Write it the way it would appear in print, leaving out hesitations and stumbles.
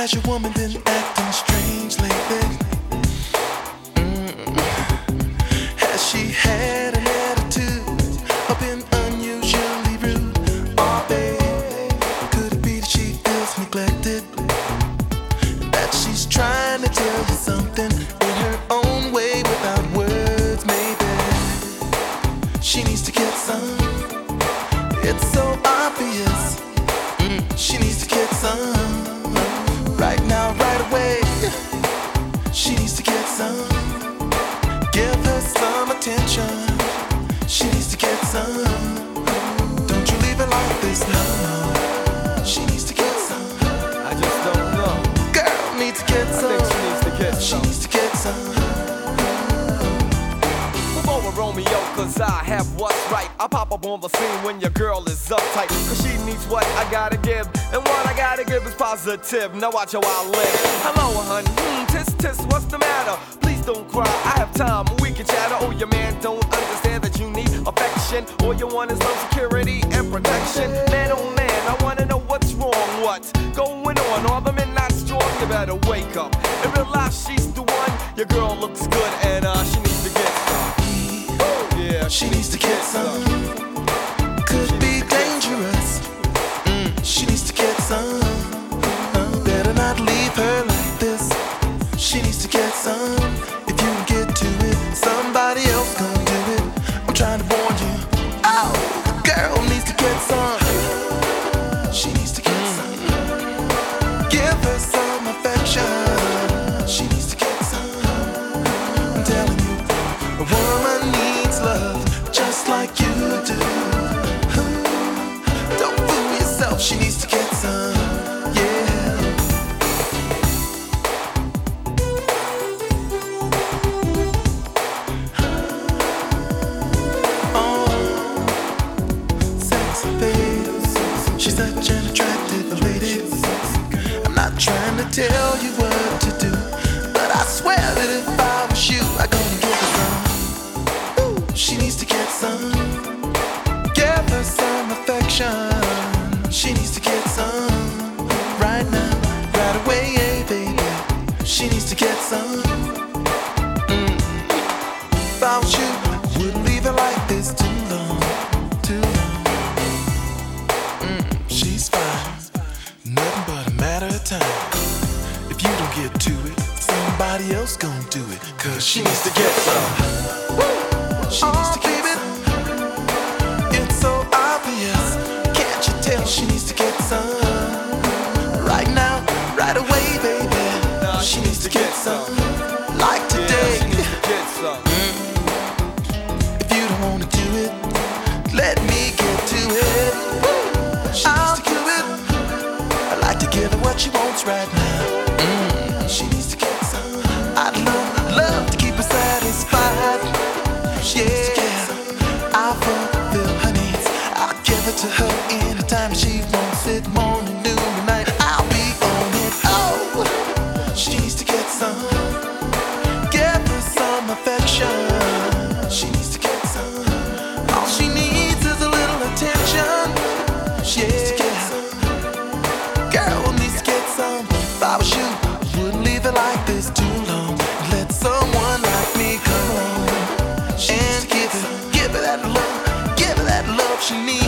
Has your woman been acting strange lately? Has she had an attitude or been unusually rude? Oh, babe, could it be that she feels neglected? That she's trying to tell you something in her own way without words, maybe. She needs to get some. It's so obvious. She needs to get some. Right now, right away. She needs to get some. Give her some attention. She needs to get some. Don't you leave it like this, no. She needs to get some. I just don't know. Girl needs to get some. I think she needs to get She some. needs to get some. Come over, Romeo, cause I have what's right. I pop up on the scene when your girl is uptight, cause she needs what I gotta give, and what I gotta give is positive. Now watch how I live. Hello, honey, tis, what's the matter? Please don't cry, I have time, we can chatter. Oh, your man don't understand that you need affection. All you want is love, security, and protection. Man, oh man, I wanna know what's wrong, what's going on. All the men not strong, you better wake up and realize she's the one. Your girl looks good, and she needs to get some. Yeah, She needs to get some. Could be dangerous. She needs to get some. Better not leave her like this. She needs to get some. If you can get to it, somebody else gonna do it. I'm trying to warn you. Oh, the girl needs to get some. She needs to get some. Give her some affection. She needs to get some. I'm telling you, a woman needs love just like you do. Don't fool yourself, she needs to get some, yeah. Oh, sexy babe, she's such an attractive lady. I'm not trying to tell you what to do, but I swear that if I was you, I'm gonna give her some. She needs to get some. Give her some affection. She needs to get some. Right now, right away, hey, baby. She needs to get some. If I was you, I wouldn't leave her like this too long, too long. She's fine, nothing but a matter of time. If you don't get to it, somebody else gonna do it. Cause she needs to get some. She needs to get some. It's so obvious. Can't you tell she needs to get some? Right now, right away, baby. She needs to get some. Like today. she needs to get some. If you don't wanna do it, let me get to it. I'll do it. I like to give her what she wants right now. She needs to get some. I'd love to keep her satisfied. Yeah, I'll fulfill her needs. I'll give it to her anytime she wants it. Morning, noon, and night, I'll be on it. Oh, she needs to get some. Give her some affection. She needs to get some. All she needs is a little attention. She needs to get some. Girl needs to get some. If I was you, I wouldn't leave it like this too long. Let someone like me come on and give her that love she needs.